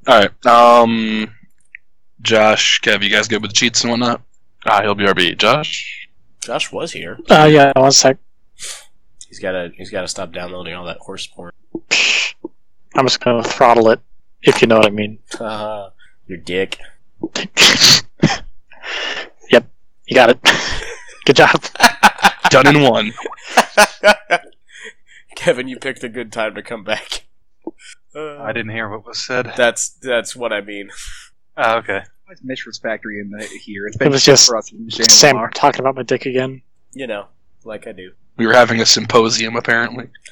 Alright, Josh, Kev, you guys good with the cheats and whatnot? He'll be RB. Josh? Josh was here. Yeah, one sec. He's gotta stop downloading all that horse porn. I'm just gonna throttle it, if you know what I mean. Your dick. Yep, you got it. Good job. Done in one. Kevin, you picked a good time to come back. I didn't hear what was said. That's what I mean. Oh, okay. Why is Mishra's Factory in here? It's It been was just for us in Sam Lamar. talking about my dick again. You know, like I do. We were having a symposium, apparently.